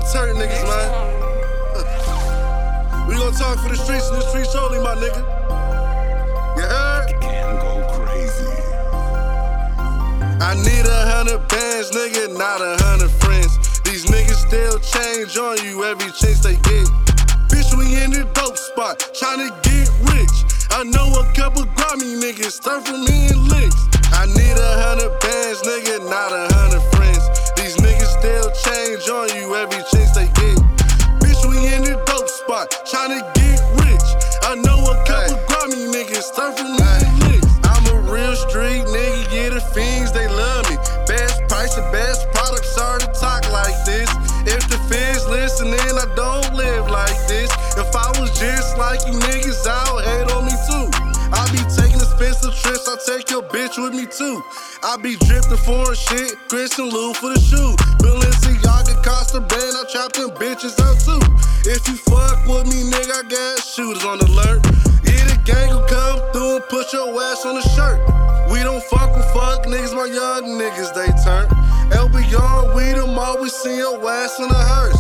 nothing turn niggas, man. We gon' talk for the streets and the streets only, my nigga. You heard? Can go crazy. I need 100 bands, nigga, not 100 friends. These niggas still change on you every chance they get. Bitch, we in the dope spot, tryna get rich. I know a couple grimy niggas start from me in licks. I need 100 bands, nigga, not 100 friends. These niggas still change on you every chance they get. Bitch, we in the dope spot, tryna get rich. I know a couple grimy niggas start from me in licks. I'm a real street nigga, yeah, the fiends, they love me. Best price and best products are to talk like this. If the feds listening, I don't live like this. If I was just like you niggas, I'll hate on me too. I be taking expensive trips, I take your bitch with me too. I be drifting foreign shit, Christian Lou for the shoe. Balenciaga cost a band, I trap them bitches out too. If you fuck with me, nigga, I got shooters on alert. Yeah, the gang will come through and put your ass on the shirt. We don't fuck with fuck niggas, my young niggas, they turn. LBR, we them all, we see your ass in the hearse.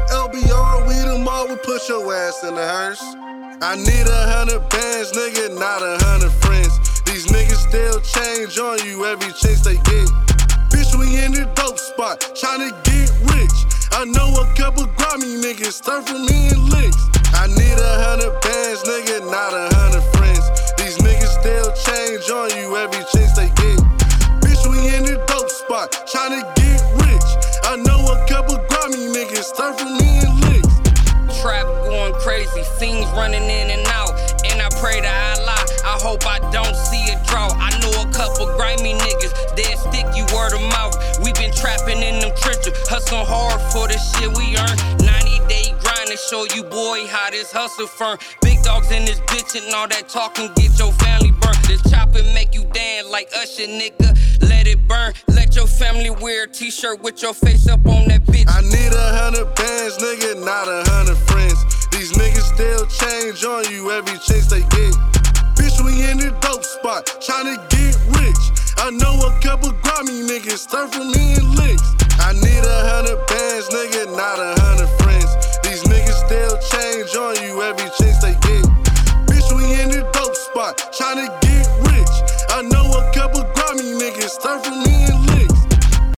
LBR, we them all, we put your ass in the hearse. I need 100 bands, nigga, not 100 friends. These niggas still change on you every chance they get. Bitch, we in the dope spot, tryna get rich. I know a couple grimy niggas start from me in licks. I need 100 bands, nigga, not 100 friends. These niggas still change on you every chance they get. Bitch, we in the dope spot, tryna get rich. I know a couple grimy niggas start from me in licks. Trap going crazy, fiends running in and out. And I pray to Allah, I hope I don't see a drought. I know a couple grimy niggas, they'll stick you word of mouth. We been trapping in them trenches, hustling hard for the shit we earn. 90-day grind to show you, boy, how this hustle firm. Big dogs in this bitch and all that talking get your family burnt. This chopper make you dance like Usher, nigga. Let it burn. Let your family wear a t-shirt with your face up on that bitch. I need 100 bands, nigga, not 100 friends. These niggas still change on you every chance they get. Bitch, we in the dope spot, tryna get rich. I know a couple grimy niggas start from me in licks. I need 100 bands, nigga, not 100 friends. These niggas still change on you every chance they get. Bitch, we in the dope spot, tryna get